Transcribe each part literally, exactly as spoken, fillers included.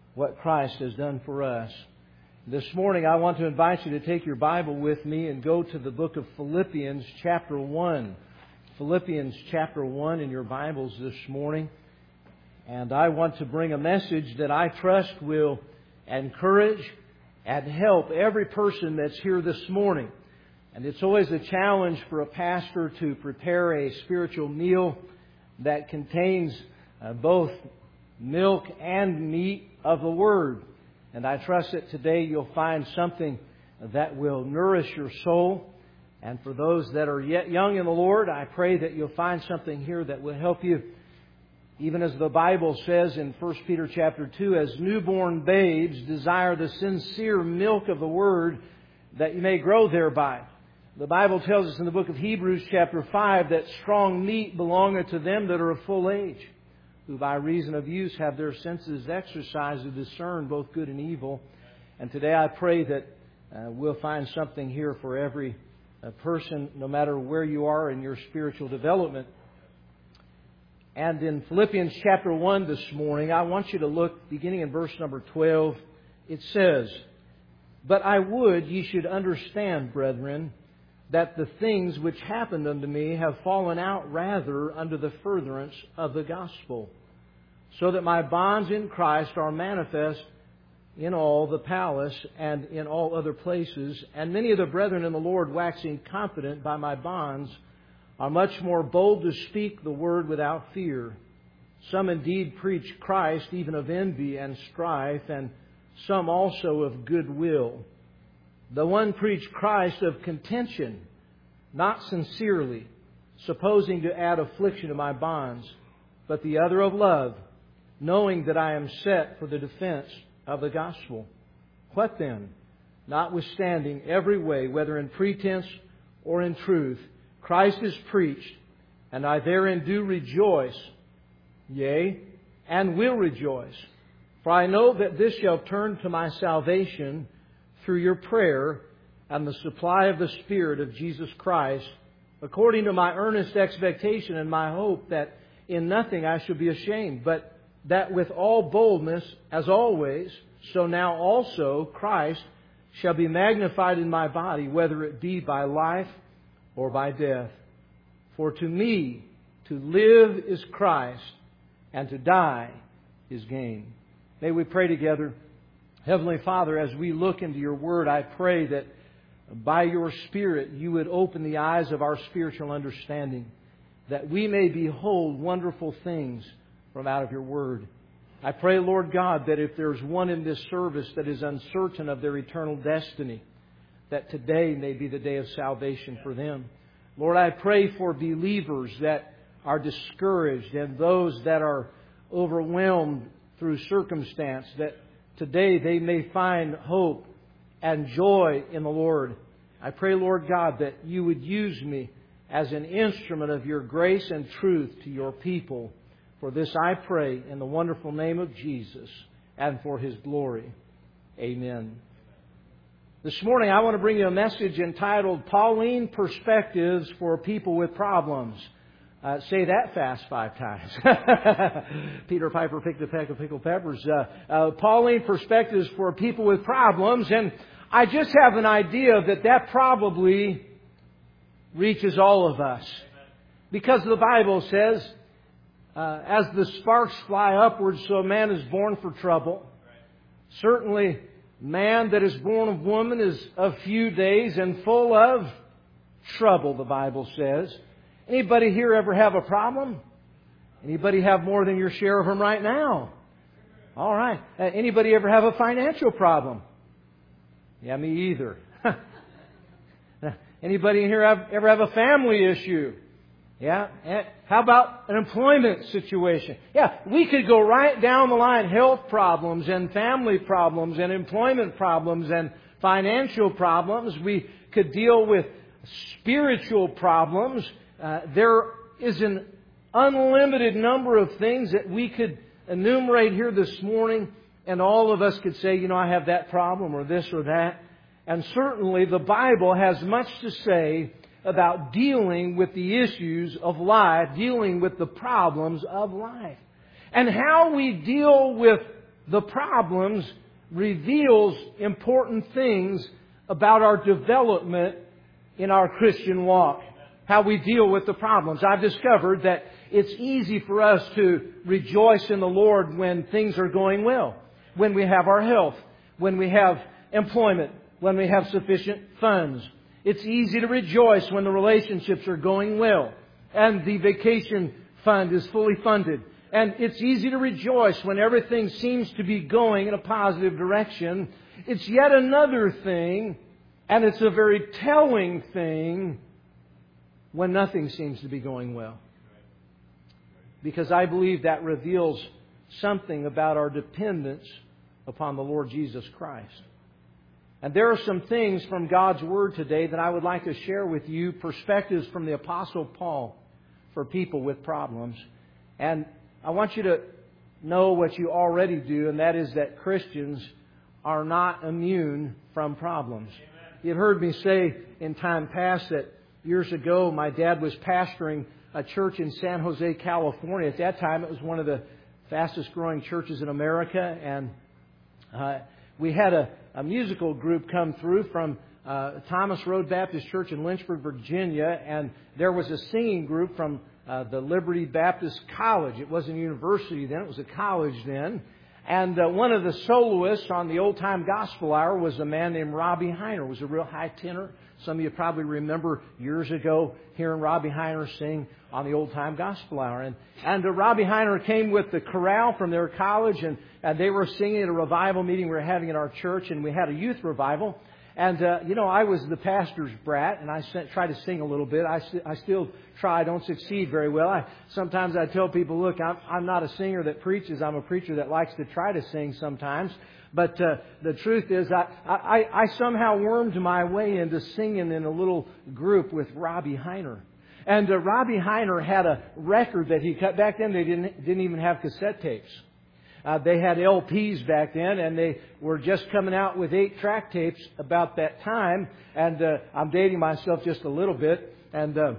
what Christ has done for us. This morning I want to invite you to take your Bible with me and go to the book of Philippians chapter one. Philippians chapter one in your Bibles this morning. And I want to bring a message that I trust will encourage and help every person that's here this morning. And it's always a challenge for a pastor to prepare a spiritual meal that contains uh, both milk and meat of the Word. And I trust that today you'll find something that will nourish your soul. And for those that are yet young in the Lord, I pray that you'll find something here that will help you. Even as the Bible says in First Peter chapter two, as newborn babes desire the sincere milk of the Word, that you may grow thereby. The Bible tells us in the book of Hebrews chapter five that strong meat belongeth to them that are of full age, who by reason of use have their senses exercised to discern both good and evil. And today I pray that uh, we'll find something here for every uh, person, no matter where you are in your spiritual development. And in Philippians chapter one this morning, I want you to look, beginning in verse number twelve, it says, "But I would ye should understand, brethren, that the things which happened unto me have fallen out rather unto the furtherance of the gospel, so that my bonds in Christ are manifest in all the palace and in all other places. And many of the brethren in the Lord, waxing confident by my bonds, are much more bold to speak the word without fear. Some indeed preach Christ, even of envy and strife, and some also of goodwill. The one preached Christ of contention, not sincerely, supposing to add affliction to my bonds, but the other of love, knowing that I am set for the defense of the gospel. What then? Notwithstanding every way, whether in pretense or in truth, Christ is preached, and I therein do rejoice, yea, and will rejoice. For I know that this shall turn to my salvation through your prayer and the supply of the Spirit of Jesus Christ, according to my earnest expectation and my hope that in nothing I shall be ashamed, but that with all boldness, as always, so now also Christ shall be magnified in my body, whether it be by life or by death. For to me to live is Christ, and to die is gain." May we pray together. Heavenly Father, as we look into your Word, I pray that by your Spirit you would open the eyes of our spiritual understanding, that we may behold wonderful things from out of your Word. I pray, Lord God, that if there's one in this service that is uncertain of their eternal destiny, that today may be the day of salvation for them. Lord, I pray for believers that are discouraged and those that are overwhelmed through circumstance, that today they may find hope and joy in the Lord. I pray, Lord God, that you would use me as an instrument of your grace and truth to your people. For this I pray in the wonderful name of Jesus and for His glory. Amen. This morning I want to bring you a message entitled Pauline Perspectives for People with Problems. Uh, say that fast five times. Peter Piper picked a peck of pickled peppers. Uh, uh, Pauline Perspectives for People with Problems. And I just have an idea that that probably reaches all of us. Because the Bible says, uh, as the sparks fly upwards, so a man is born for trouble. Certainly, man that is born of woman is of few days and full of trouble, the Bible says. Anybody here ever have a problem? Anybody have more than your share of them right now? All right. Uh, anybody ever have a financial problem? Yeah, me either. Anybody here have, ever have a family issue? Yeah. How about an employment situation? Yeah, we could go right down the line. Health problems and family problems and employment problems and financial problems. We could deal with spiritual problems. Uh, there is an unlimited number of things that we could enumerate here this morning, and all of us could say, you know, I have that problem or this or that. And certainly the Bible has much to say about dealing with the issues of life, dealing with the problems of life. And how we deal with the problems reveals important things about our development in our Christian walk. How we deal with the problems. I've discovered that it's easy for us to rejoice in the Lord when things are going well. When we have our health. When we have employment. When we have sufficient funds. It's easy to rejoice when the relationships are going well. And the vacation fund is fully funded. And it's easy to rejoice when everything seems to be going in a positive direction. It's yet another thing, and it's a very telling thing, when nothing seems to be going well. Because I believe that reveals something about our dependence upon the Lord Jesus Christ. And there are some things from God's Word today that I would like to share with you, perspectives from the Apostle Paul for people with problems. And I want you to know what you already do, and that is that Christians are not immune from problems. Amen. You've heard me say in time past that years ago my dad was pastoring a church in San Jose, California. At that time it was one of the fastest growing churches in America, and uh, we had a, a musical group come through from uh, Thomas Road Baptist Church in Lynchburg, Virginia, and there was a singing group from Uh, the Liberty Baptist College. It wasn't a university then, it was a college then. And uh, one of the soloists on the Old Time Gospel Hour was a man named Robbie Heiner. It was a real high tenor. Some of you probably remember years ago hearing Robbie Heiner sing on the Old Time Gospel Hour. And, and uh, Robbie Heiner came with the chorale from their college, and, and they were singing at a revival meeting we were having at our church, and we had a youth revival. And, uh, you know, I was the pastor's brat, and I tried to sing a little bit. I, I still try. I don't succeed very well. I, sometimes I tell people, look, I'm, I'm not a singer that preaches. I'm a preacher that likes to try to sing sometimes. But uh, the truth is, I, I, I somehow wormed my way into singing in a little group with Robbie Heiner. And uh, Robbie Heiner had a record that he cut. Back then, they didn't, didn't even have cassette tapes. Uh, they had L Ps back then, and they were just coming out with eight track tapes about that time. And uh, I'm dating myself just a little bit. And uh,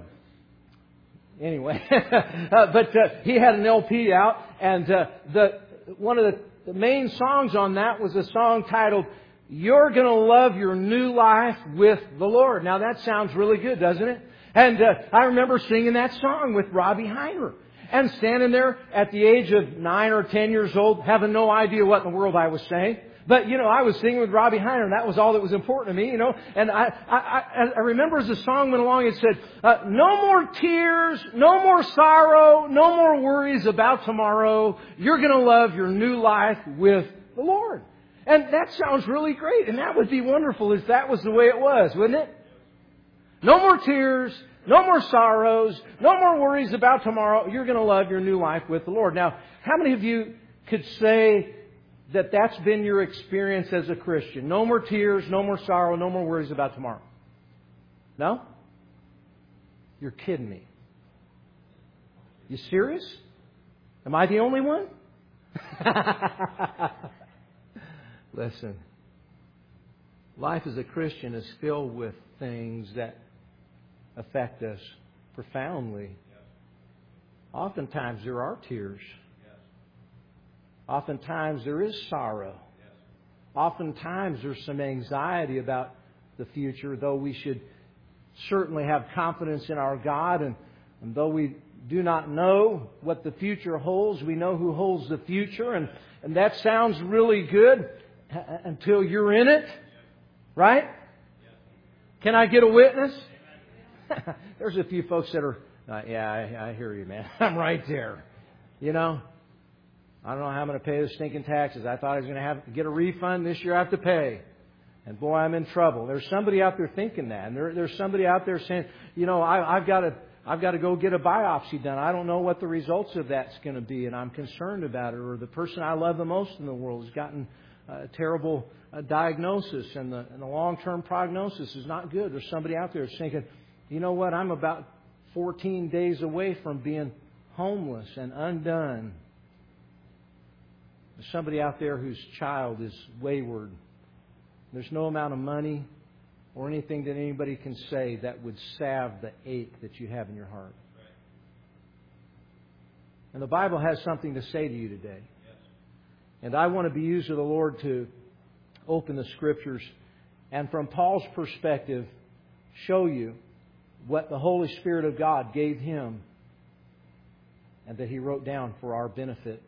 anyway, uh, but uh, he had an L P out, and uh, the one of the, the main songs on that was a song titled "You're Gonna Love Your New Life with the Lord." Now that sounds really good, doesn't it? And uh, I remember singing that song with Robbie Heiner. And standing there at the age of nine or ten years old, having no idea what in the world I was saying. But, you know, I was singing with Robbie Heiner, and that was all that was important to me, you know. And I I, I remember as the song went along, it said, uh, no more tears, no more sorrow, no more worries about tomorrow. You're going to love your new life with the Lord. And that sounds really great. And that would be wonderful if that was the way it was, wouldn't it? No more tears. No more sorrows. No more worries about tomorrow. You're going to love your new life with the Lord. Now, how many of you could say that that's been your experience as a Christian? No more tears, no more sorrow, no more worries about tomorrow. No? You're kidding me. You serious? Am I the only one? Listen. Life as a Christian is filled with things that affect us profoundly. Yes. Oftentimes there are tears. Yes. Oftentimes there is sorrow. Yes. Oftentimes there's some anxiety about the future, though we should certainly have confidence in our God. And, and though we do not know what the future holds, we know who holds the future. And, and that sounds really good until you're in it. Right? Can I get a witness? There's a few folks that are, uh, yeah, I, I hear you, man. I'm right there. You know, I don't know how I'm going to pay the stinking taxes. I thought I was going to have to get a refund. This year I have to pay. And boy, I'm in trouble. There's somebody out there thinking that. And there, there's somebody out there saying, you know, I, I've got to, I've got to go get a biopsy done. I don't know what the results of that's going to be, and I'm concerned about it. Or the person I love the most in the world has gotten a terrible uh, diagnosis, and the, and the long-term prognosis is not good. There's somebody out there that's thinking, you know what? I'm about fourteen days away from being homeless and undone. There's somebody out there whose child is wayward. There's no amount of money or anything that anybody can say that would salve the ache that you have in your heart. And the Bible has something to say to you today. And I want to be used of the Lord to open the Scriptures and from Paul's perspective show you what the Holy Spirit of God gave him and that He wrote down for our benefit.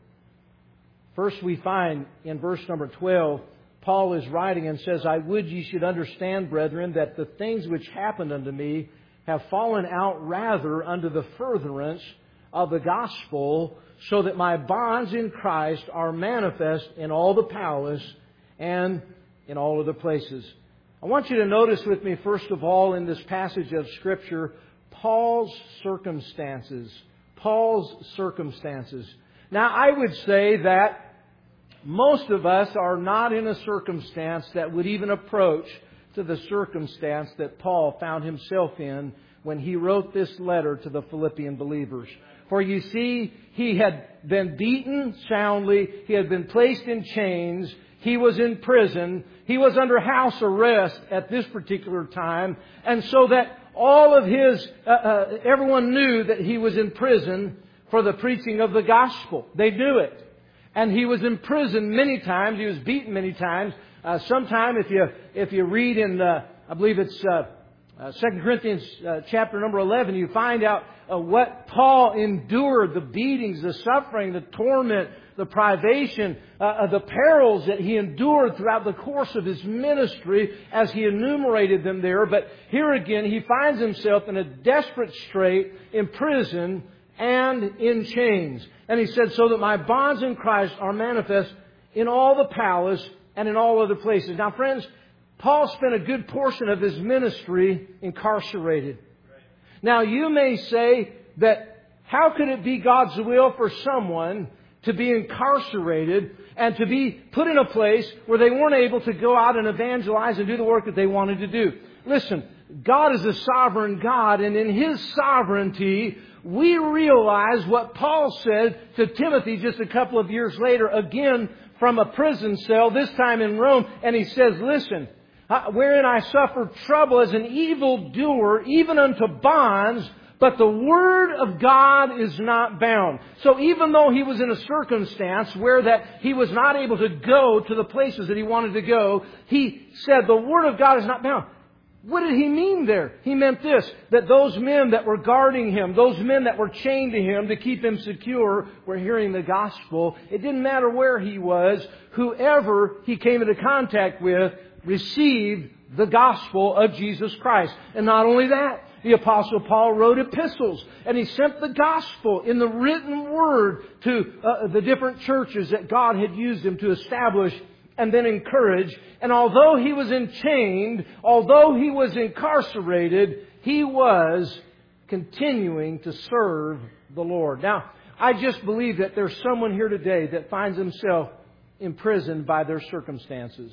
First we find in verse number twelve, Paul is writing and says, I would ye should understand, brethren, that the things which happened unto me have fallen out rather unto the furtherance of the gospel, so that my bonds in Christ are manifest in all the palace and in all other places. I want you to notice with me, first of all, in this passage of Scripture, Paul's circumstances. Paul's circumstances. Now, I would say that most of us are not in a circumstance that would even approach to the circumstance that Paul found himself in when he wrote this letter to the Philippian believers. For you see, he had been beaten soundly. He had been placed in chains. He was in prison. He was under house arrest at this particular time. And so that all of his, uh, uh, everyone knew that he was in prison for the preaching of the gospel. They knew it. And he was in prison many times. He was beaten many times. Uh, sometime if you, if you read in, uh, I believe it's, uh, Uh, Second Corinthians uh, chapter number eleven, you find out uh, what Paul endured, the beatings, the suffering, the torment, the privation, uh, the perils that he endured throughout the course of his ministry as he enumerated them there. But here again, he finds himself in a desperate strait, in prison and in chains. And he said, so that my bonds in Christ are manifest in all the palace and in all other places. Now, friends, Paul spent a good portion of his ministry incarcerated. Now, you may say that how could it be God's will for someone to be incarcerated and to be put in a place where they weren't able to go out and evangelize and do the work that they wanted to do? Listen, God is a sovereign God, and in His sovereignty, we realize what Paul said to Timothy just a couple of years later, again from a prison cell, this time in Rome, and he says, listen, wherein I suffer trouble as an evildoer, even unto bonds, but the Word of God is not bound. So even though he was in a circumstance where that he was not able to go to the places that he wanted to go, he said the Word of God is not bound. What did he mean there? He meant this, that those men that were guarding him, those men that were chained to him to keep him secure, were hearing the gospel. It didn't matter where he was. Whoever he came into contact with received the gospel of Jesus Christ. And not only that, the Apostle Paul wrote epistles, and he sent the gospel in the written word to uh, the different churches that God had used him to establish and then encourage. And although he was enchained, although he was incarcerated, he was continuing to serve the Lord. Now, I just believe that there's someone here today that finds himself imprisoned by their circumstances.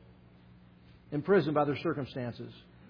Imprisoned by their circumstances.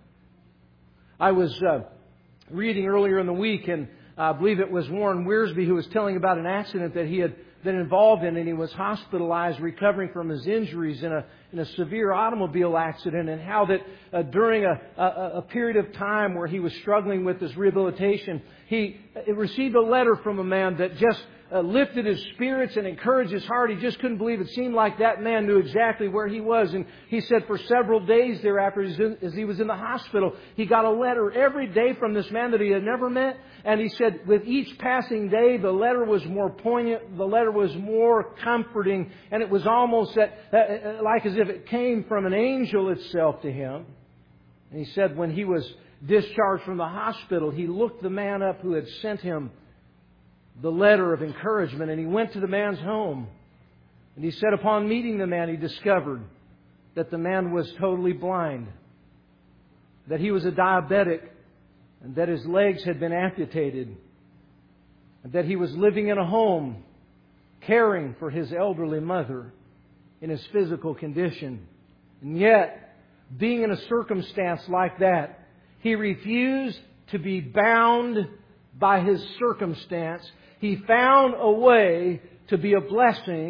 I was uh, reading earlier in the week, and I believe it was Warren Wiersbe who was telling about an accident that he had been involved in, and he was hospitalized recovering from his injuries in a in a severe automobile accident, and how that uh, during a, a, a period of time where he was struggling with his rehabilitation, he uh, received a letter from a man that just uh, lifted his spirits and encouraged his heart. He just couldn't believe it. Seemed like that man knew exactly where he was. And he said for several days thereafter, as he was in the hospital, he got a letter every day from this man that he had never met. And he said with each passing day, the letter was more poignant, the letter was more comforting, and it was almost that, uh, like as if it came from an angel itself to him. And he said when he was discharged from the hospital, he looked the man up who had sent him the letter of encouragement, and he went to the man's home. And he said upon meeting the man, he discovered that the man was totally blind, that he was a diabetic, and that his legs had been amputated, and that he was living in a home caring for his elderly mother in his physical condition. And yet, being in a circumstance like that, he refused to be bound by his circumstance. He found a way to be a blessing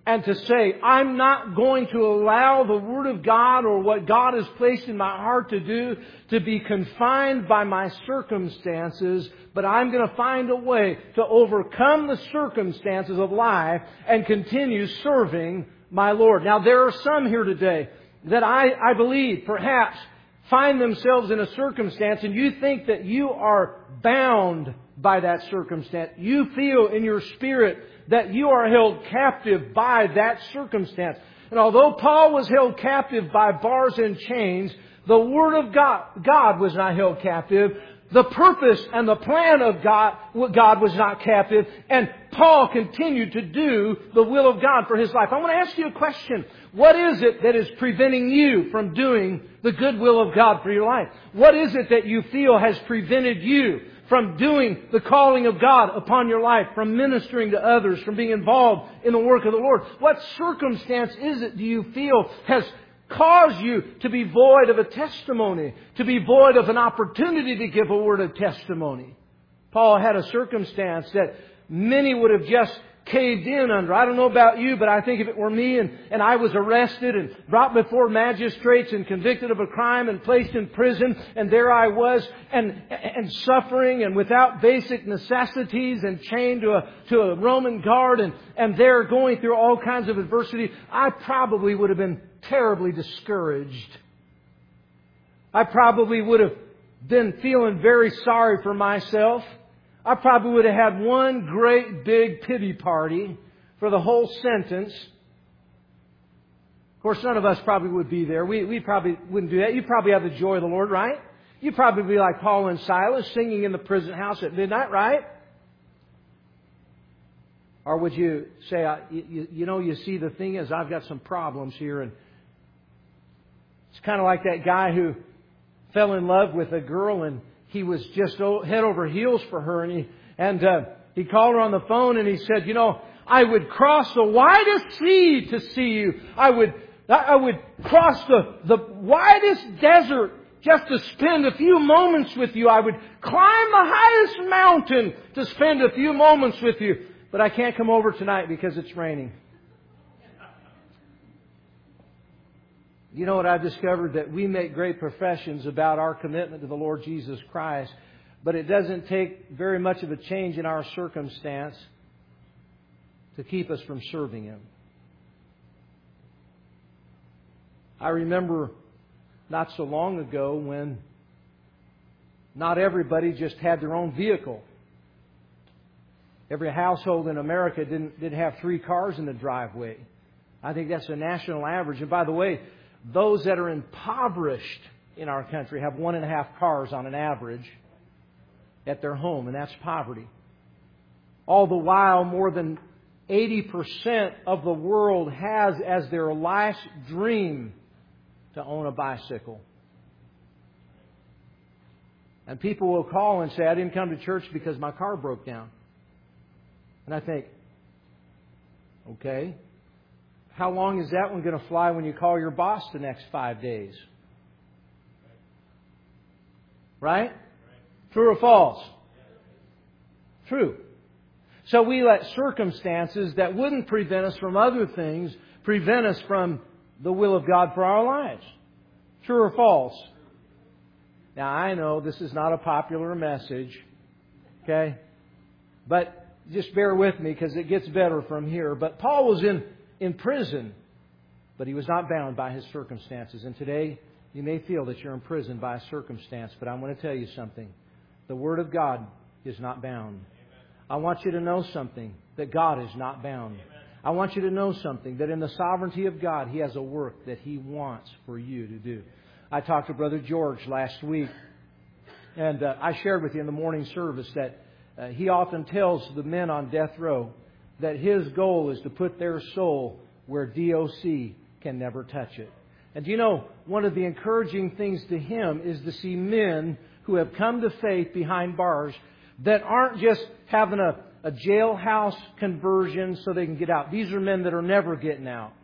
and to say, I'm not going to allow the Word of God or what God has placed in my heart to do to be confined by my circumstances, but I'm going to find a way to overcome the circumstances of life and continue serving my Lord. Now, there are some here today that I, I believe perhaps find themselves in a circumstance and you think that you are bound by that circumstance. You feel in your spirit that you are held captive by that circumstance. And although Paul was held captive by bars and chains, the Word of God, God was not held captive. The purpose and the plan of God, God was not captive. And Paul continued to do the will of God for his life. I want to ask you a question. What is it that is preventing you from doing the good will of God for your life? What is it that you feel has prevented you from doing the calling of God upon your life, from ministering to others, from being involved in the work of the Lord? What circumstance is it do you feel has caused you to be void of a testimony, to be void of an opportunity to give a word of testimony? Paul had a circumstance that many would have just caved in under. I don't know about you, but I think if it were me and, and I was arrested and brought before magistrates and convicted of a crime and placed in prison, and there I was and, and suffering and without basic necessities and chained to a, to a Roman guard and, and there going through all kinds of adversity, I probably would have been terribly discouraged. I probably would have been feeling very sorry for myself. I probably would have had one great big pity party for the whole sentence. Of course, none of us probably would be there. We, we probably wouldn't do that. You'd probably have the joy of the Lord, right? You'd probably be like Paul and Silas singing in the prison house at midnight, right? Or would you say, you, you know, you see, the thing is, I've got some problems here. And it's kind of like that guy who fell in love with a girl and he was just head over heels for her, and he and uh, he called her on the phone, and he said, "You know, I would cross the widest sea to see you. I would I would cross the the widest desert just to spend a few moments with you. I would climb the highest mountain to spend a few moments with you. But I can't come over tonight because it's raining." You know what I've discovered? That we make great professions about our commitment to the Lord Jesus Christ, but it doesn't take very much of a change in our circumstance to keep us from serving Him. I remember not so long ago when not everybody just had their own vehicle. Every household in America didn't, didn't have three cars in the driveway. I think that's a national average. And by the way, those that are impoverished in our country have one and a half cars on an average at their home, and that's poverty. All the while, more than eighty percent of the world has as their life's dream to own a bicycle. And people will call and say, "I didn't come to church because my car broke down." And I think, okay, how long is that one going to fly when you call your boss the next five days? Right? True or false? True. So we let circumstances that wouldn't prevent us from other things prevent us from the will of God for our lives. True or false? Now, I know this is not a popular message, okay? But just bear with me because it gets better from here. But Paul was in, in prison, but he was not bound by his circumstances. And today, you may feel that you're imprisoned by a circumstance, but I want to tell you something. The Word of God is not bound. I want you to know something, that God is not bound. I want you to know something, that in the sovereignty of God, He has a work that He wants for you to do. I talked to Brother George last week, and uh, I shared with you in the morning service that uh, he often tells the men on death row that his goal is to put their soul where D O C can never touch it. And do you know, one of the encouraging things to him is to see men who have come to faith behind bars that aren't just having a, a jailhouse conversion so they can get out. These are men that are never getting out.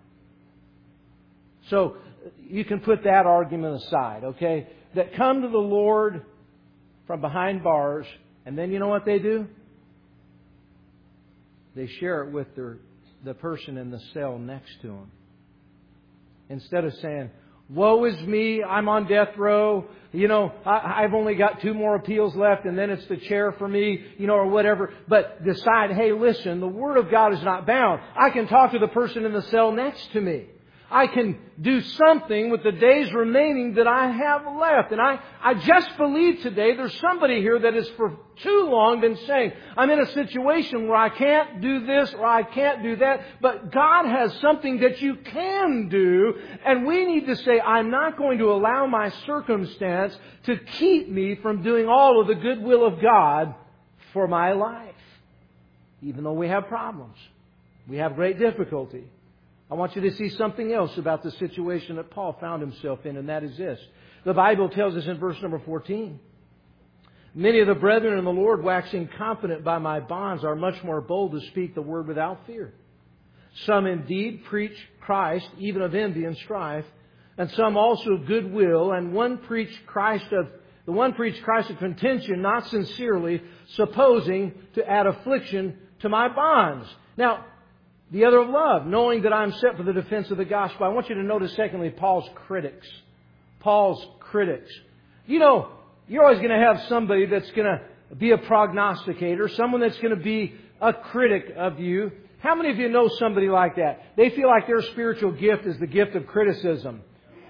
So you can put that argument aside, okay? That come to the Lord from behind bars, and then you know what they do? They share it with their the person in the cell next to him. Instead of saying, woe is me, I'm on death row, you know, I, I've only got two more appeals left and then it's the chair for me, you know, or whatever. But decide, hey, listen, the Word of God is not bound. I can talk to the person in the cell next to me. I can do something with the days remaining that I have left. And I, I just believe today there's somebody here that has for too long been saying, I'm in a situation where I can't do this or I can't do that. But God has something that you can do. And we need to say, I'm not going to allow my circumstance to keep me from doing all of the goodwill of God for my life. Even though we have problems. We have great difficulty. I want you to see something else about the situation that Paul found himself in, and that is this. The Bible tells us in verse number fourteen, many of the brethren in the Lord, waxing confident by my bonds, are much more bold to speak the word without fear. Some indeed preach Christ, even of envy and strife, and some also of goodwill, and one preached Christ of the one preached Christ of contention, not sincerely, supposing to add affliction to my bonds. Now, the other of love, knowing that I am set for the defense of the gospel. I want you to notice, secondly, Paul's critics. Paul's critics. You know, you're always going to have somebody that's going to be a prognosticator, someone that's going to be a critic of you. How many of you know somebody like that? They feel like their spiritual gift is the gift of criticism.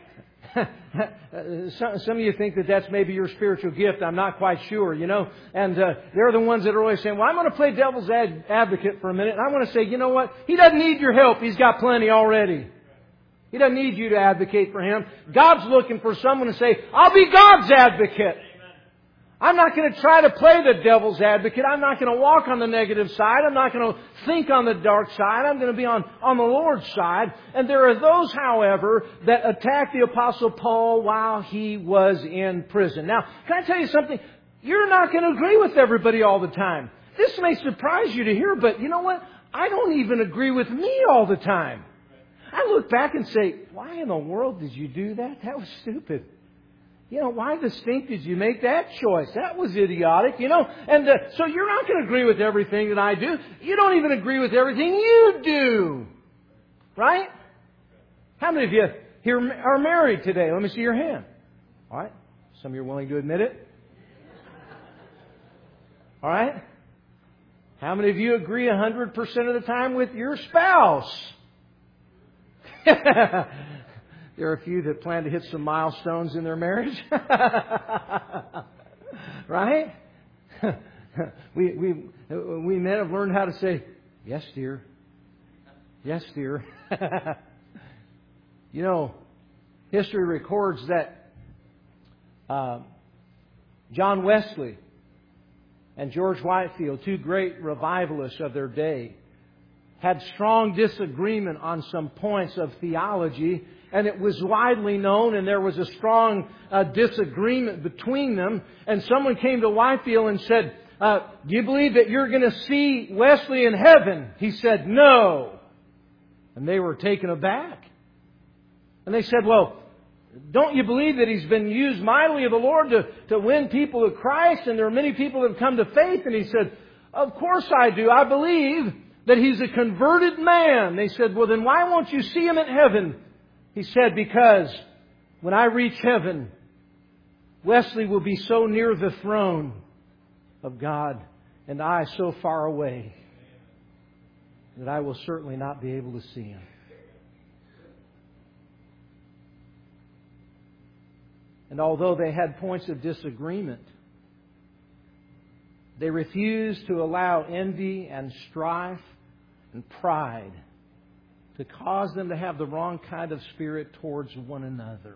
some, some of you think that that's maybe your spiritual gift. I'm not quite sure, you know. And uh, they're the ones that are always saying, well, I'm going to play devil's ad- advocate for a minute. And I want to say, you know what? He doesn't need your help. He's got plenty already. He doesn't need you to advocate for him. God's looking for someone to say, I'll be God's advocate. I'm not going to try to play the devil's advocate. I'm not going to walk on the negative side. I'm not going to think on the dark side. I'm going to be on, on the Lord's side. And there are those, however, that attack the Apostle Paul while he was in prison. Now, can I tell you something? You're not going to agree with everybody all the time. This may surprise you to hear, but you know what? I don't even agree with me all the time. I look back and say, why in the world did you do that? That was stupid. You know, why the stink did you make that choice? That was idiotic, you know. And uh, so you're not going to agree with everything that I do. You don't even agree with everything you do. Right? How many of you here are married today? Let me see your hand. All right. Some of you are willing to admit it. All right. How many of you agree one hundred percent of the time with your spouse? There are a few that plan to hit some milestones in their marriage. Right? we, we, we men have learned how to say, yes, dear. Yes, dear. You know, history records that uh, John Wesley and George Whitefield, two great revivalists of their day, had strong disagreement on some points of theology. And it was widely known, and there was a strong uh, disagreement between them. And someone came to Whitefield and said, uh, do you believe that you're going to see Wesley in heaven? He said, no. And they were taken aback. And they said, well, don't you believe that he's been used mightily of the Lord to, to win people to Christ? And there are many people that have come to faith. And he said, of course I do. I believe that he's a converted man. They said, well, then why won't you see him in heaven? He said, because when I reach heaven, Wesley will be so near the throne of God and I so far away that I will certainly not be able to see him. And although they had points of disagreement, they refused to allow envy and strife and pride to cause them to have the wrong kind of spirit towards one another.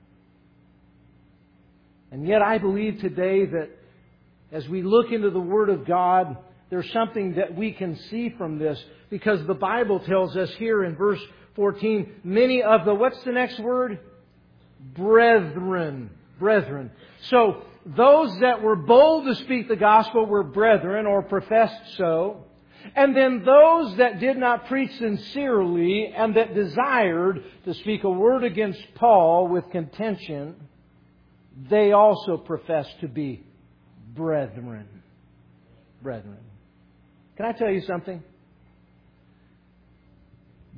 And yet I believe today that as we look into the Word of God, there's something that we can see from this, because the Bible tells us here in verse fourteen, many of the, what's the next word? Brethren. Brethren. So those that were bold to speak the gospel were brethren, or professed so. And then those that did not preach sincerely and that desired to speak a word against Paul with contention, they also professed to be brethren. Brethren. Can I tell you something?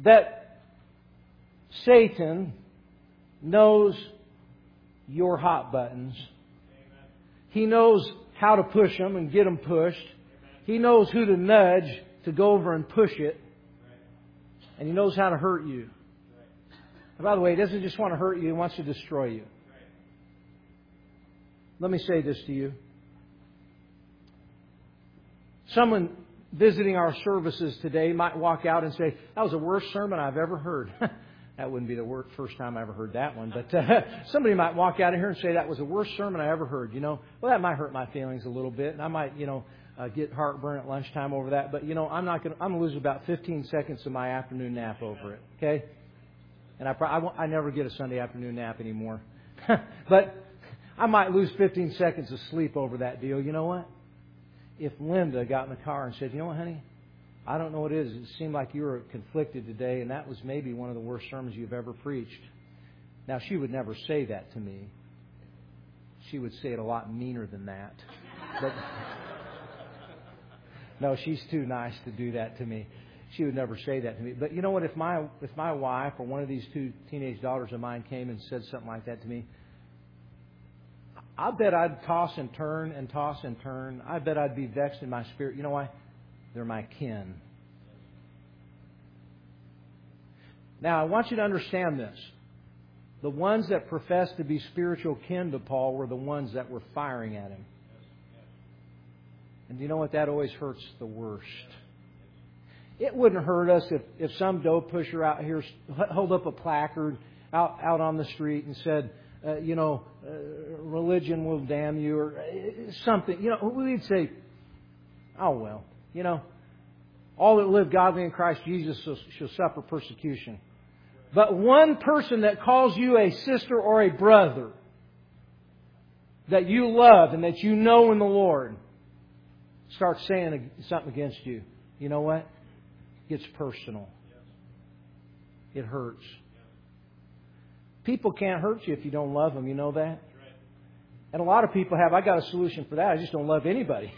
that Satan knows your hot buttons. He knows how to push them and get them pushed. He knows who to nudge to go over and push it. And He knows how to hurt you. And by the way, He doesn't just want to hurt you, He wants to destroy you. Let me say this to you. Someone visiting our services today might walk out and say, that was the worst sermon I've ever heard. That wouldn't be the worst, first time I ever heard that one. But uh, somebody might walk out of here and say, that was the worst sermon I ever heard. You know, well, that might hurt my feelings a little bit. And I might, you know, uh, get heartburn at lunchtime over that. But, you know, I'm not going to, I'm going to lose about fifteen seconds of my afternoon nap over it. Okay? And I, probably, I, won't, I never get a Sunday afternoon nap anymore. But I might lose fifteen seconds of sleep over that deal. You know what? If Linda got in the car and said, you know what, honey? I don't know what it is. It seemed like you were conflicted today, and that was maybe one of the worst sermons you've ever preached. Now, she would never say that to me. She would say it a lot meaner than that. But no, she's too nice to do that to me. She would never say that to me. But you know what? If my if my wife or one of these two teenage daughters of mine came and said something like that to me, I bet I'd toss and turn and toss and turn. I bet I'd be vexed in my spirit. You know why? They're my kin. Now, I want you to understand this. The ones that professed to be spiritual kin to Paul were the ones that were firing at him. And you know what? That always hurts the worst. It wouldn't hurt us if, if some dope pusher out here held up a placard out, out on the street and said, uh, you know, uh, religion will damn you, or something. You know, we'd say, oh, well. You know, all that live godly in Christ Jesus shall, shall suffer persecution. But one person that calls you a sister or a brother that you love and that you know in the Lord starts saying something against you, you know what? It gets personal. It hurts. People can't hurt you if you don't love them. You know that? And a lot of people have, I got a solution for that. I just don't love anybody.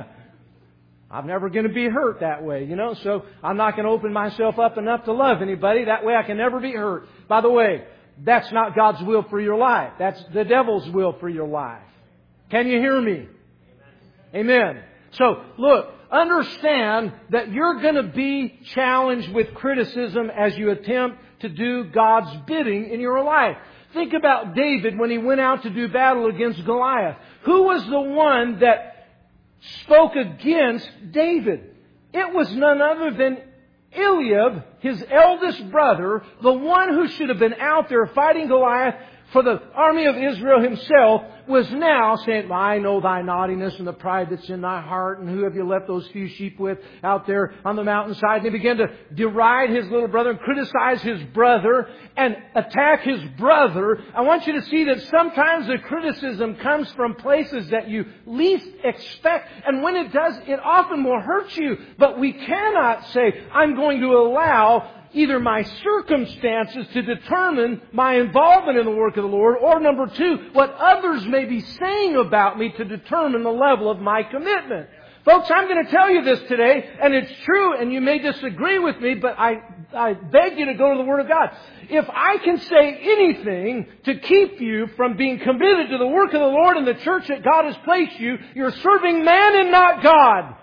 I'm never going to be hurt that way, you know, so I'm not going to open myself up enough to love anybody. That way I can never be hurt. By the way, that's not God's will for your life. That's the devil's will for your life. Can you hear me? Amen. Amen. So, look, understand that you're going to be challenged with criticism as you attempt to do God's bidding in your life. Think about David when he went out to do battle against Goliath. Who was the one that spoke against David? It was none other than Eliab, his eldest brother, the one who should have been out there fighting Goliath for the army of Israel himself, was now saying, I know thy naughtiness and the pride that's in thy heart, and who have you left those few sheep with out there on the mountainside? And he began to deride his little brother and criticize his brother and attack his brother. I want you to see that sometimes the criticism comes from places that you least expect. And when it does, it often will hurt you. But we cannot say, I'm going to allow either my circumstances to determine my involvement in the work of the Lord, or number two, what others may be saying about me to determine the level of my commitment. Folks, I'm going to tell you this today, and it's true, and you may disagree with me, but I, I beg you to go to the Word of God. If I can say anything to keep you from being committed to the work of the Lord and the church that God has placed you, you're serving man and not God.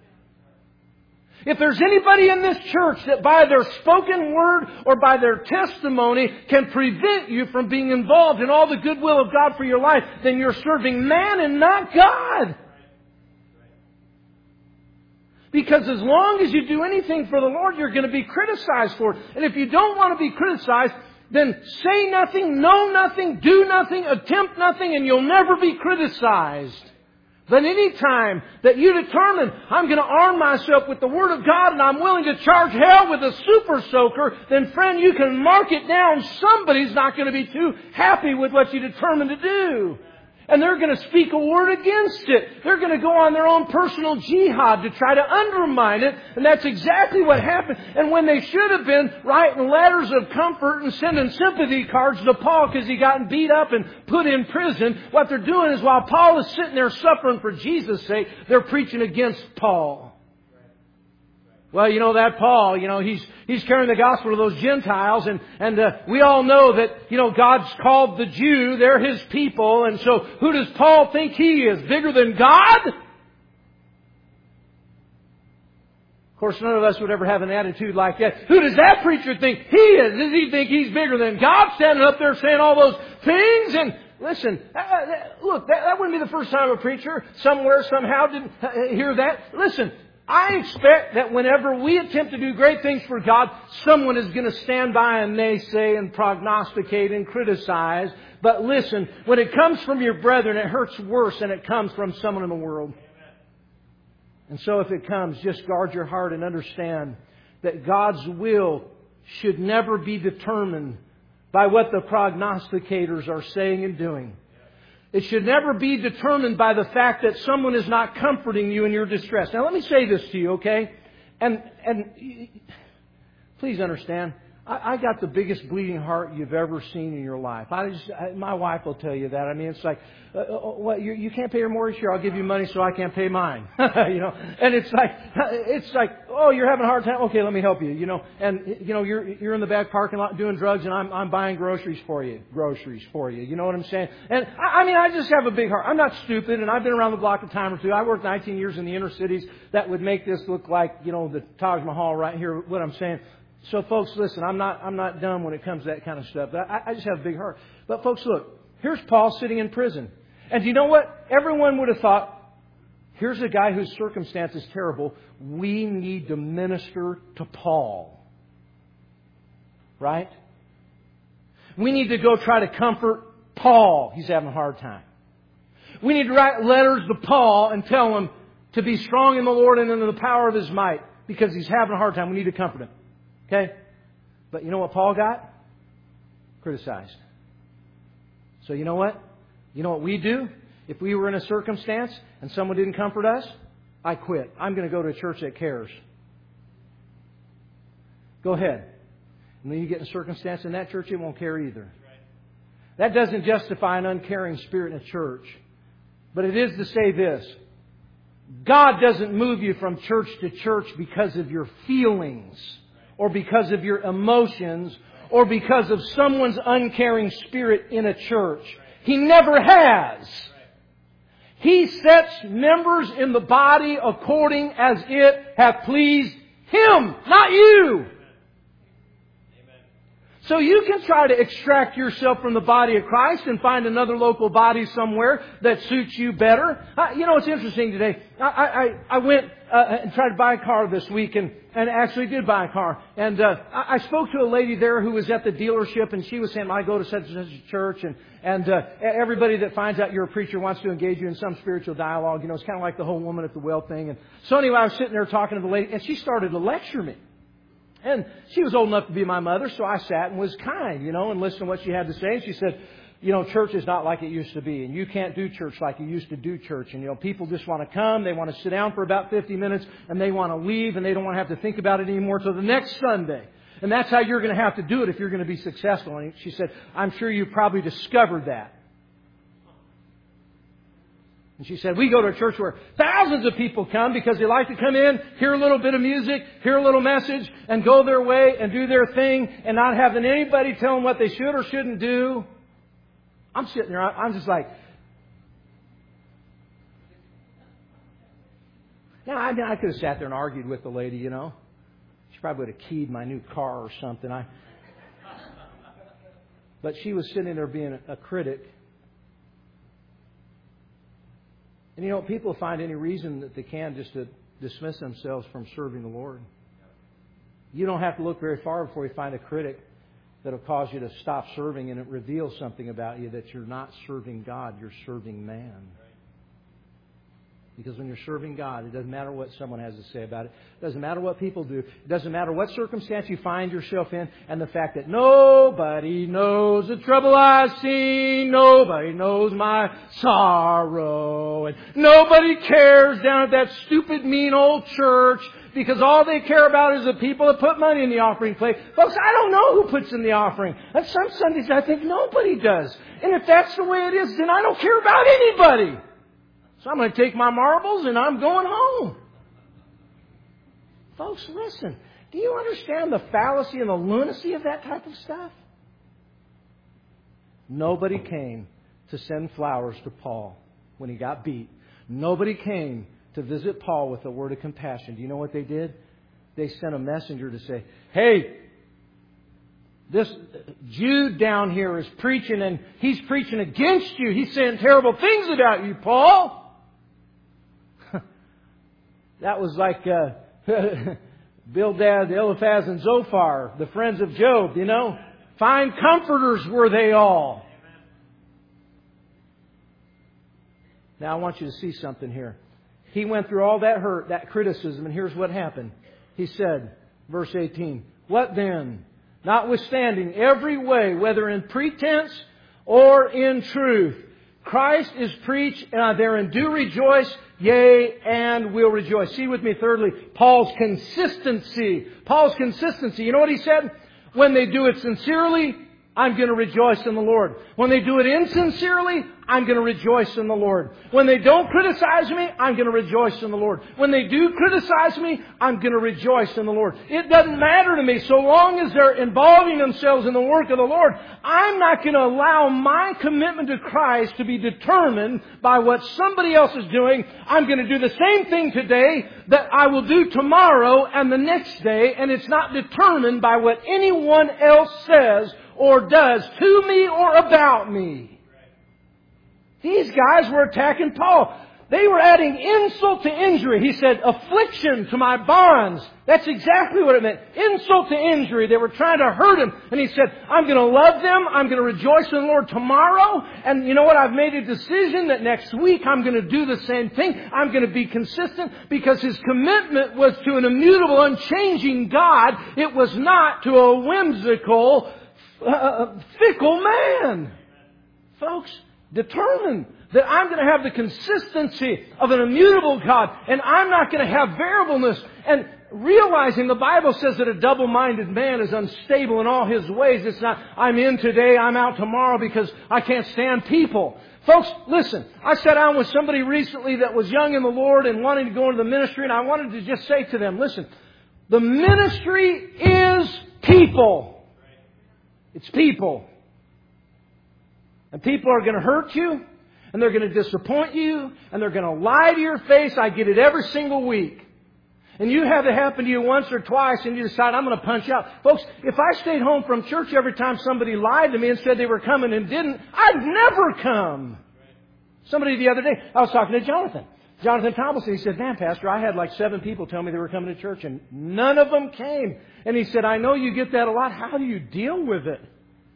If there's anybody in this church that by their spoken word or by their testimony can prevent you from being involved in all the goodwill of God for your life, then you're serving man and not God. Because as long as you do anything for the Lord, you're going to be criticized for it. And if you don't want to be criticized, then say nothing, know nothing, do nothing, attempt nothing, and you'll never be criticized. But any time that you determine, I'm going to arm myself with the Word of God and I'm willing to charge hell with a super soaker, then friend, you can mark it down. Somebody's not going to be too happy with what you determine to do. And they're going to speak a word against it. They're going to go on their own personal jihad to try to undermine it. And that's exactly what happened. And when they should have been writing letters of comfort and sending sympathy cards to Paul because he got beat up and put in prison, what they're doing is while Paul is sitting there suffering for Jesus' sake, they're preaching against Paul. Well, you know that Paul, you know, he's he's carrying the gospel to those Gentiles, and and uh, we all know that, you know, God's called the Jew, they're His people, and so who does Paul think he is? Bigger than God? Of course, none of us would ever have an attitude like that. Who does that preacher think he is? Does he think he's bigger than God, standing up there saying all those things? And listen, uh, look, that, that wouldn't be the first time a preacher somewhere somehow didn't uh, hear that. Listen, I expect that whenever we attempt to do great things for God, someone is going to stand by and naysay and prognosticate and criticize. But listen, when it comes from your brethren, it hurts worse than it comes from someone in the world. And so if it comes, just guard your heart and understand that God's will should never be determined by what the prognosticators are saying and doing. It should never be determined by the fact that someone is not comforting you in your distress. Now let me say this to you, okay? And and please understand, I, I got the biggest bleeding heart you've ever seen in your life. I just, I, my wife will tell you that. I mean, it's like, uh, uh, what, you, you can't pay your mortgage? Sure, I'll give you money so I can't pay mine. You know, and it's like, it's like, oh, you're having a hard time. Okay, let me help you. You know, and you know, you're you're in the back parking lot doing drugs, and I'm I'm buying groceries for you, groceries for you. You know what I'm saying? And I, I mean, I just have a big heart. I'm not stupid, and I've been around the block a time or two. I worked nineteen years in the inner cities. That would make this look like, you know, the Taj Mahal right here. What I'm saying. So, folks, listen, I'm not I'm not dumb when it comes to that kind of stuff. But I, I just have a big heart. But, folks, look, here's Paul sitting in prison. And do you know what? Everyone would have thought, here's a guy whose circumstance is terrible. We need to minister to Paul. Right? We need to go try to comfort Paul. He's having a hard time. We need to write letters to Paul and tell him to be strong in the Lord and in the power of His might, because he's having a hard time. We need to comfort him. Okay? But you know what Paul got? Criticized. So you know what? You know what we do? If we were in a circumstance and someone didn't comfort us, I quit. I'm going to go to a church that cares. Go ahead. And then you get in a circumstance in that church, it won't care either. That doesn't justify an uncaring spirit in a church. But it is to say this. God doesn't move you from church to church because of your feelings, or because of your emotions, or because of someone's uncaring spirit in a church. He never has. He sets members in the body according as it hath pleased Him, not you. So you can try to extract yourself from the body of Christ and find another local body somewhere that suits you better. Uh, you know, it's interesting today. I, I, I went uh, and tried to buy a car this week, and, and actually did buy a car. And uh, I, I spoke to a lady there who was at the dealership, and she was saying, I go to such and such a church, and, and uh, everybody that finds out you're a preacher wants to engage you in some spiritual dialogue. You know, it's kind of like the whole woman at the well thing. And so anyway, I was sitting there talking to the lady, and she started to lecture me. And she was old enough to be my mother, so I sat and was kind, you know, and listened to what she had to say. And she said, you know, church is not like it used to be, and you can't do church like you used to do church. And, you know, people just want to come, they want to sit down for about fifty minutes, and they want to leave, and they don't want to have to think about it anymore till the next Sunday. And that's how you're going to have to do it if you're going to be successful. And she said, I'm sure you've probably discovered that. And she said, we go to a church where thousands of people come because they like to come in, hear a little bit of music, hear a little message, and go their way and do their thing, and not having anybody tell them what they should or shouldn't do. I'm sitting there, I'm just like, now I, I could have sat there and argued with the lady, you know. She probably would have keyed my new car or something. I, but she was sitting there being a, a critic. And you know, people find any reason that they can just to dismiss themselves from serving the Lord. You don't have to look very far before you find a critic that will cause you to stop serving, and it reveals something about you, that you're not serving God, you're serving man. Because when you're serving God, it doesn't matter what someone has to say about it. It doesn't matter what people do. It doesn't matter what circumstance you find yourself in. And the fact that nobody knows the trouble I've seen. Nobody knows my sorrow. And nobody cares down at that stupid, mean old church, because all they care about is the people that put money in the offering plate. Folks, I don't know who puts in the offering. And some Sundays I think nobody does. And if that's the way it is, then I don't care about anybody. So I'm going to take my marbles and I'm going home. Folks, listen. Do you understand the fallacy and the lunacy of that type of stuff? Nobody came to send flowers to Paul when he got beat. Nobody came to visit Paul with a word of compassion. Do you know what they did? They sent a messenger to say, hey, this Jude down here is preaching and he's preaching against you. He's saying terrible things about you, Paul. That was like uh, Bildad, Eliphaz, and Zophar, the friends of Job, you know. Fine comforters were they all. Now I want you to see something here. He went through all that hurt, that criticism, and here's what happened. He said, verse eighteen, what then? Notwithstanding every way, whether in pretense or in truth, Christ is preached, and I therein do rejoice, yea, and will rejoice. See with me, thirdly, Paul's consistency. Paul's consistency. You know what he said? When they do it sincerely, I'm going to rejoice in the Lord. When they do it insincerely, I'm going to rejoice in the Lord. When they don't criticize me, I'm going to rejoice in the Lord. When they do criticize me, I'm going to rejoice in the Lord. It doesn't matter to me so long as they're involving themselves in the work of the Lord. I'm not going to allow my commitment to Christ to be determined by what somebody else is doing. I'm going to do the same thing today that I will do tomorrow and the next day, and it's not determined by what anyone else says or does to me or about me. These guys were attacking Paul. They were adding insult to injury. He said, affliction to my bonds. That's exactly what it meant. Insult to injury. They were trying to hurt him. And he said, I'm going to love them. I'm going to rejoice in the Lord tomorrow. And you know what? I've made a decision that next week I'm going to do the same thing. I'm going to be consistent because his commitment was to an immutable, unchanging God. It was not to a whimsical, Uh, fickle man. Folks, determined that I'm going to have the consistency of an immutable God, and I'm not going to have variableness. And realizing the Bible says that a double-minded man is unstable in all his ways. It's not, I'm in today, I'm out tomorrow because I can't stand people. Folks, listen, I sat down with somebody recently that was young in the Lord and wanting to go into the ministry, and I wanted to just say to them, listen, the ministry is people. It's people. And people are going to hurt you. And they're going to disappoint you. And they're going to lie to your face. I get it every single week. And you have it happen to you once or twice and you decide, I'm going to punch out. Folks, if I stayed home from church every time somebody lied to me and said they were coming and didn't, I'd never come. Somebody the other day, I was talking to Jonathan. Jonathan Thompson, he said, man, Pastor, I had like seven people tell me they were coming to church and none of them came. And he said, I know you get that a lot. How do you deal with it?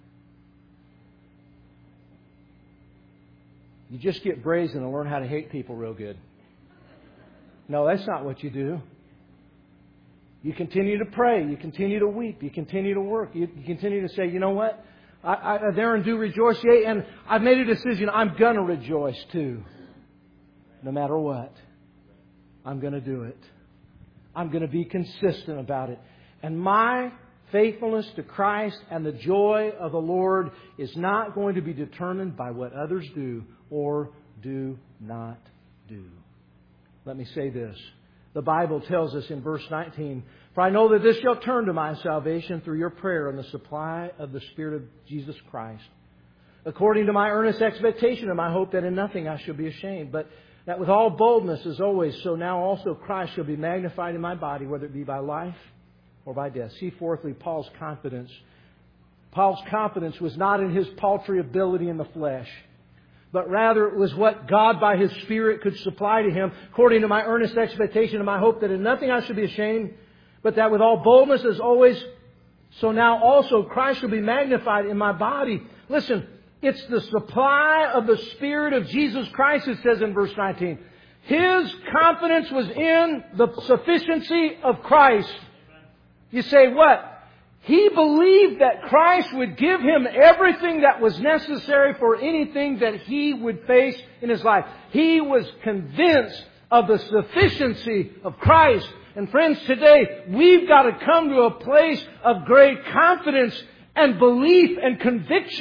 You just get brazen and learn how to hate people real good. No, that's not what you do. You continue to pray. You continue to weep. You continue to work. You, you continue to say, you know what? I, I there and do rejoice. Yea, and I've made a decision. I'm going to rejoice too. No matter what. I'm going to do it. I'm going to be consistent about it. And my faithfulness to Christ and the joy of the Lord is not going to be determined by what others do or do not do. Let me say this. The Bible tells us in verse nineteen, for I know that this shall turn to my salvation through your prayer and the supply of the Spirit of Jesus Christ, according to my earnest expectation and my hope that in nothing I shall be ashamed, but that with all boldness as always, so now also Christ shall be magnified in my body, whether it be by life or by death. See, fourthly, Paul's confidence. Paul's confidence was not in his paltry ability in the flesh, but rather it was what God by His Spirit could supply to him, according to my earnest expectation and my hope that in nothing I should be ashamed, but that with all boldness as always, so now also Christ shall be magnified in my body. Listen, it's the supply of the Spirit of Jesus Christ, it says in verse nineteen. His confidence was in the sufficiency of Christ. You say, what? He believed that Christ would give him everything that was necessary for anything that he would face in his life. He was convinced of the sufficiency of Christ. And friends, today we've got to come to a place of great confidence and belief and conviction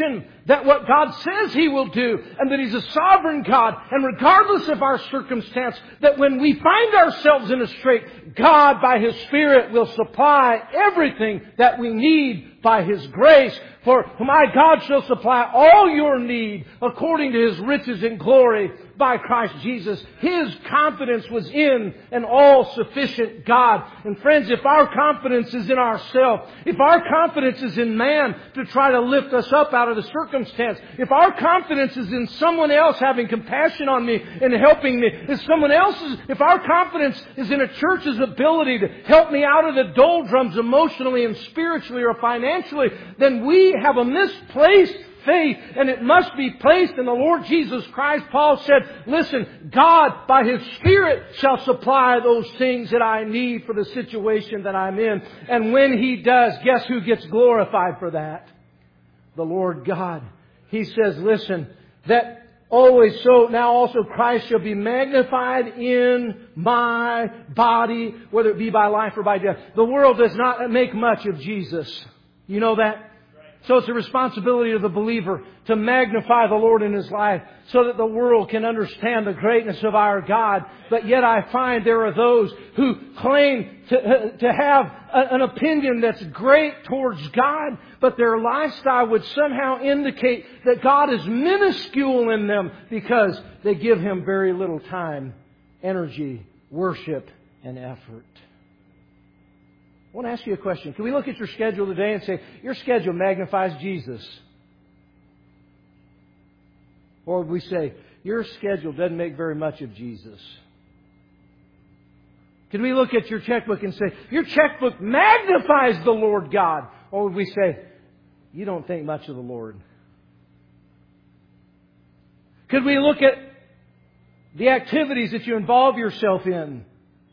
that what God says He will do, and that He's a sovereign God, and regardless of our circumstance, that when we find ourselves in a strait, God by His Spirit will supply everything that we need by His grace. For my God shall supply all your need according to His riches and glory by Christ Jesus. His confidence was in an all-sufficient God. And friends, if our confidence is in ourselves, if our confidence is in man to try to lift us up out of the circumstance, if our confidence is in someone else having compassion on me and helping me, if someone else's, if our confidence is in a church's ability to help me out of the doldrums emotionally and spiritually or financially, then we have a misplaced faith, and it must be placed in the Lord Jesus Christ. Paul said, listen, God by His Spirit shall supply those things that I need for the situation that I'm in. And when He does, guess who gets glorified for that? The Lord God. He says, listen, that always so now also Christ shall be magnified in my body, whether it be by life or by death. The world does not make much of Jesus. You know that? So it's the responsibility of the believer to magnify the Lord in his life so that the world can understand the greatness of our God. But yet I find there are those who claim to, to have an opinion that's great towards God, but their lifestyle would somehow indicate that God is minuscule in them because they give Him very little time, energy, worship, and effort. I want to ask you a question. Can we look at your schedule today and say, your schedule magnifies Jesus? Or would we say, your schedule doesn't make very much of Jesus? Can we look at your checkbook and say, your checkbook magnifies the Lord God? Or would we say, you don't think much of the Lord? Could we look at the activities that you involve yourself in?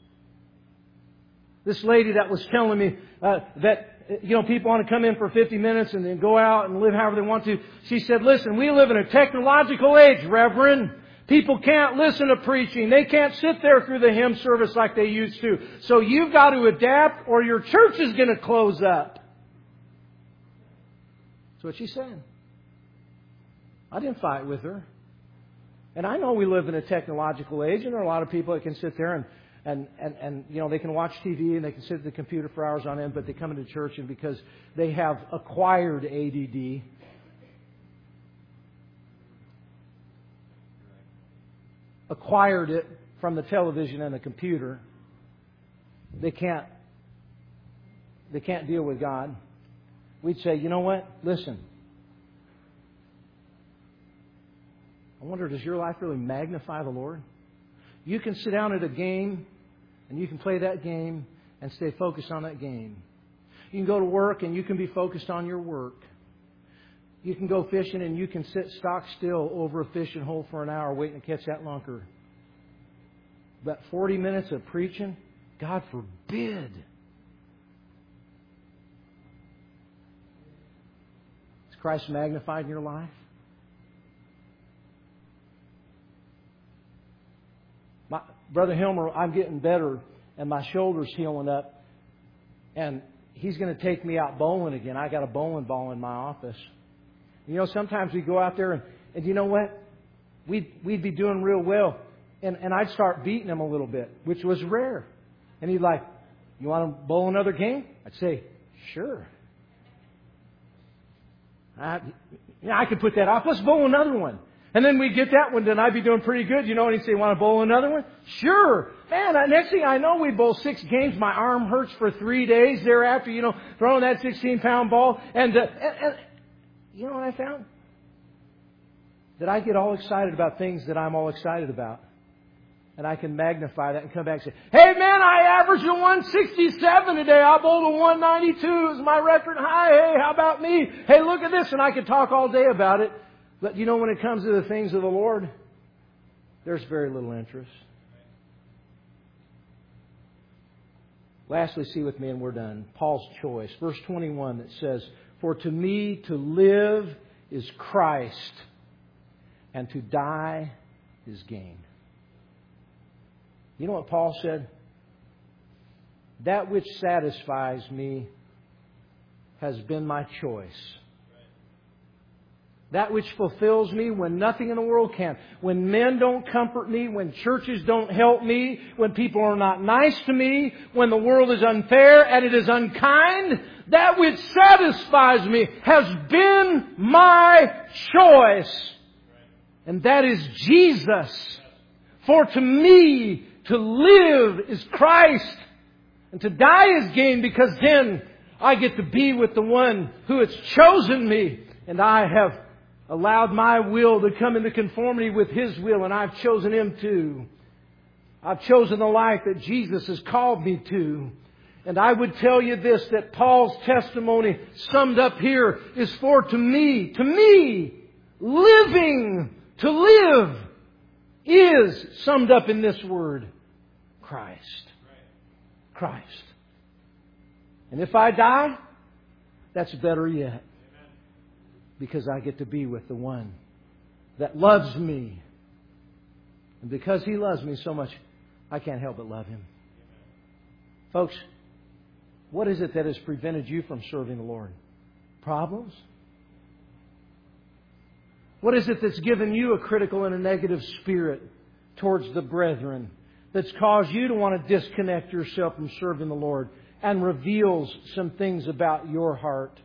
This lady that was telling me uh, that, you know, people want to come in for fifty minutes and then go out and live however they want to. She said, listen, we live in a technological age, Reverend. People can't listen to preaching. They can't sit there through the hymn service like they used to. So you've got to adapt or your church is going to close up. That's what she said. I didn't fight with her. And I know we live in a technological age, and there are a lot of people that can sit there and And, and, and, you know, they can watch T V and they can sit at the computer for hours on end, but they come into church and because they have acquired A D D, acquired it from the television and the computer, they can't, they can't deal with God. We'd say, you know what? Listen. I wonder, does your life really magnify the Lord? You can sit down at a game and you can play that game and stay focused on that game. You can go to work and you can be focused on your work. You can go fishing and you can sit stock still over a fishing hole for an hour waiting to catch that lunker. But forty minutes of preaching, God forbid. Is Christ magnified in your life? My, Brother Hilmer, I'm getting better and my shoulder's healing up. And he's going to take me out bowling again. I got a bowling ball in my office. You know, sometimes we go out there and, and you know what? We'd, we'd be doing real well. And, and I'd start beating him a little bit, which was rare. And he'd like, you want to bowl another game? I'd say, sure. I, yeah, I could put that off. Let's bowl another one. And then we'd get that one done. I'd be doing pretty good, you know, and he'd say, want to bowl another one? Sure. Man, next thing I know, we bowl six games. My arm hurts for three days thereafter, you know, throwing that sixteen-pound ball. And, uh, and, and you know what I found? That I get all excited about things that I'm all excited about. And I can magnify that and come back and say, hey, man, I averaged a one sixty-seven today. I bowled a one ninety-two. It was my record high. Hey, how about me? Hey, look at this. And I could talk all day about it. But you know, when it comes to the things of the Lord, there's very little interest. Lastly, see with me and we're done. Paul's choice. Verse twenty-one that says, for to me to live is Christ, and to die is gain. You know what Paul said? That which satisfies me has been my choice. That which fulfills me when nothing in the world can. When men don't comfort me, when churches don't help me, when people are not nice to me, when the world is unfair and it is unkind, that which satisfies me has been my choice. And that is Jesus. For to me, to live is Christ, and to die is gain, because then I get to be with the one who has chosen me, and I have allowed my will to come into conformity with His will, and I've chosen Him too. I've chosen the life that Jesus has called me to. And I would tell you this, that Paul's testimony summed up here is for to me, to me, living, to live, is summed up in this word, Christ. Christ. And if I die, that's better yet. Because I get to be with the one that loves me. And because He loves me so much, I can't help but love Him. Folks, what is it that has prevented you from serving the Lord? Problems? What is it that's given you a critical and a negative spirit towards the brethren, that's caused you to want to disconnect yourself from serving the Lord, and reveals some things about your heart?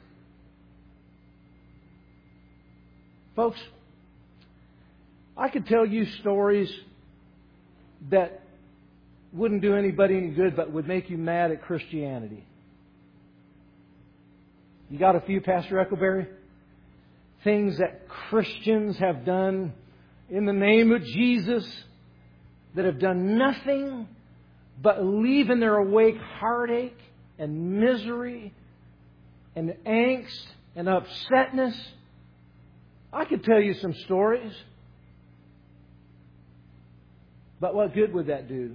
Folks, I could tell you stories that wouldn't do anybody any good, but would make you mad at Christianity. You got a few, Pastor Eckleberry? Things that Christians have done in the name of Jesus that have done nothing but leave in their awake heartache and misery and angst and upsetness. I could tell you some stories. But what good would that do?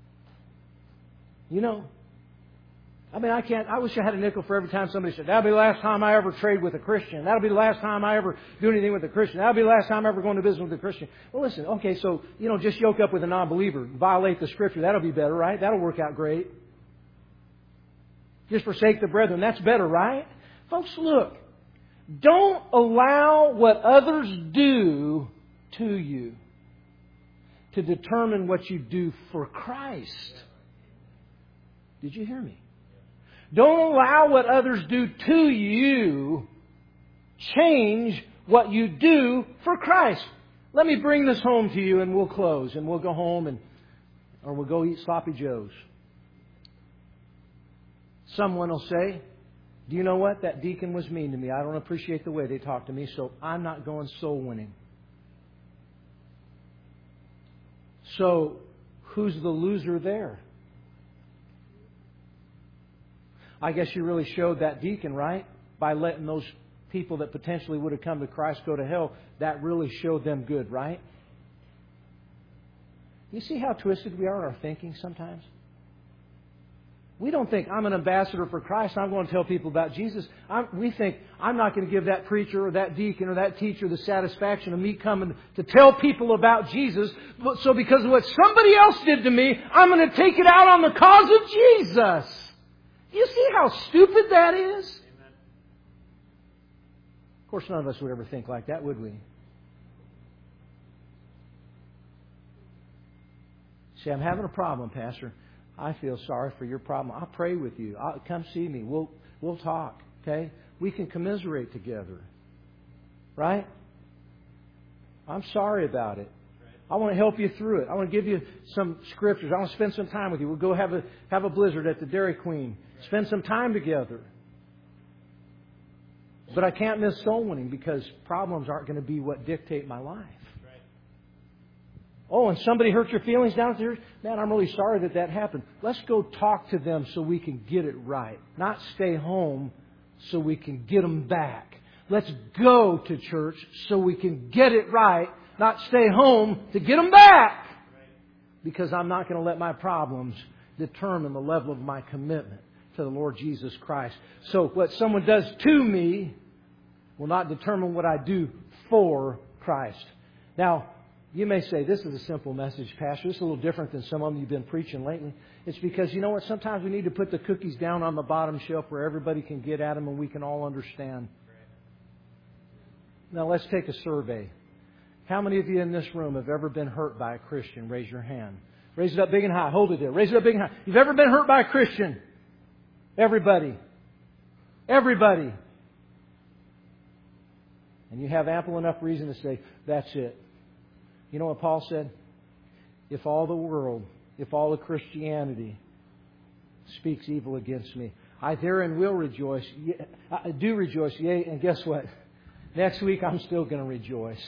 You know, I mean, I can't, I wish I had a nickel for every time somebody said, that'll be the last time I ever trade with a Christian. That'll be the last time I ever do anything with a Christian. That'll be the last time I ever go into business with a Christian. Well, listen, okay, so, you know, just yoke up with a non-believer, violate the Scripture. That'll be better, right? That'll work out great. Just forsake the brethren. That's better, right? Folks, look. Don't allow what others do to you to determine what you do for Christ. Did you hear me? Don't allow what others do to you change what you do for Christ. Let me bring this home to you and we'll close and we'll go home and or we'll go eat sloppy joes. Someone will say, do you know what? That deacon was mean to me. I don't appreciate the way they talked to me, so I'm not going soul winning. So, who's the loser there? I guess you really showed that deacon, right? By letting those people that potentially would have come to Christ go to hell. That really showed them good, right? You see how twisted we are in our thinking sometimes? We don't think I'm an ambassador for Christ. I'm going to tell people about Jesus. I'm, we think I'm not going to give that preacher or that deacon or that teacher the satisfaction of me coming to tell people about Jesus. But, so because of what somebody else did to me, I'm going to take it out on the cause of Jesus. You see how stupid that is? Amen. Of course, none of us would ever think like that, would we? See, I'm having a problem, Pastor. I feel sorry for your problem. I'll pray with you. I'll, come see me. We'll we'll talk. Okay? We can commiserate together. Right? I'm sorry about it. I want to help you through it. I want to give you some scriptures. I want to spend some time with you. We'll go have a have a blizzard at the Dairy Queen. Spend some time together. But I can't miss soul winning because problems aren't going to be what dictate my life. Oh, and somebody hurt your feelings downstairs? Man, I'm really sorry that that happened. Let's go talk to them so we can get it right. Not stay home so we can get them back. Let's go to church so we can get it right. Not stay home to get them back. Because I'm not going to let my problems determine the level of my commitment to the Lord Jesus Christ. So what someone does to me will not determine what I do for Christ. Now, you may say, this is a simple message, Pastor. This is a little different than some of them you've been preaching lately. It's because, you know what, sometimes we need to put the cookies down on the bottom shelf where everybody can get at them and we can all understand. Now let's take a survey. How many of you in this room have ever been hurt by a Christian? Raise your hand. Raise it up big and high. Hold it there. Raise it up big and high. You've ever been hurt by a Christian? Everybody. Everybody. And you have ample enough reason to say, that's it. You know what Paul said? If all the world, if all of Christianity speaks evil against me, I therein will rejoice. I do rejoice. Yea, and guess what? Next week I'm still going to rejoice.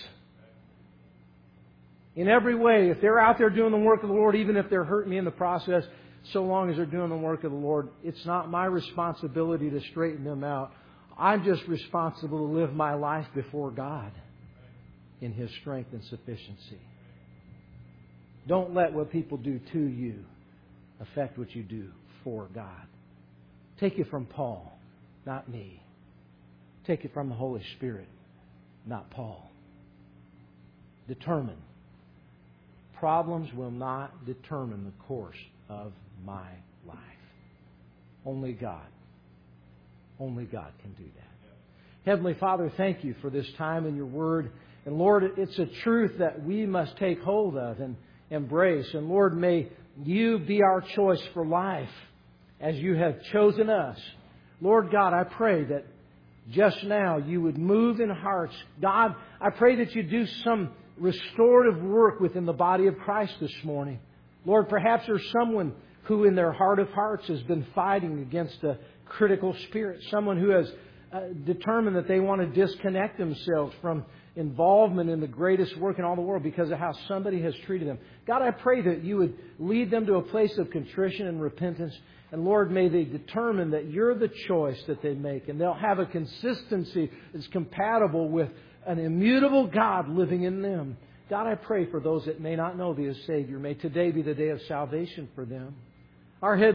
In every way, if they're out there doing the work of the Lord, even if they're hurting me in the process, so long as they're doing the work of the Lord, it's not my responsibility to straighten them out. I'm just responsible to live my life before God in His strength and sufficiency. Don't let what people do to you affect what you do for God. Take it from Paul, not me. Take it from the Holy Spirit, not Paul. Determine. Problems will not determine the course of my life. Only God. Only God can do that. Heavenly Father, thank You for this time in Your Word. And Lord, it's a truth that we must take hold of and embrace. And Lord, may You be our choice for life as You have chosen us. Lord God, I pray that just now You would move in hearts. God, I pray that You do some restorative work within the body of Christ this morning. Lord, perhaps there's someone who in their heart of hearts has been fighting against a critical spirit. Someone who has uh, determined that they want to disconnect themselves from involvement in the greatest work in all the world because of how somebody has treated them. God, I pray that You would lead them to a place of contrition and repentance. And Lord, may they determine that You're the choice that they make. And they'll have a consistency that's compatible with an immutable God living in them. God, I pray for those that may not know Thee as Savior. May today be the day of salvation for them. Our head